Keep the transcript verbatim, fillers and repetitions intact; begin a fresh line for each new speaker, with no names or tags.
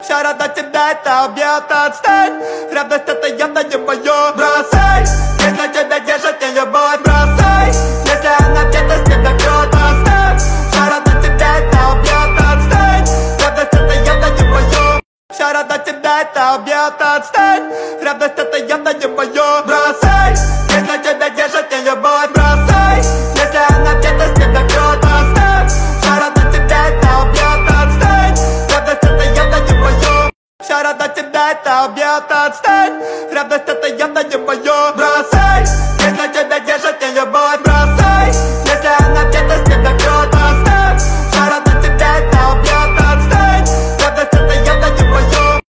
Вся ради тебя это убьет, отстань. Ревность это явно не моё. Бросай, если тебя держит не любовь. Бросай, если она где-то с тебя бьет, оставь. Вся ради тебя это убьет, отстань. Ревность это явно не моё. Вся ради тебя это убьет, отстань. Ревность это явно не моё. Бросай, если тебя держит не любовь. Бросай, если она где-то с тебя бьет, оставь. Вся ради тебя это убьет, отстань. Ревность это явно не моё. Вся ради тебя это убьет, отстань. Ревность это явно не моё.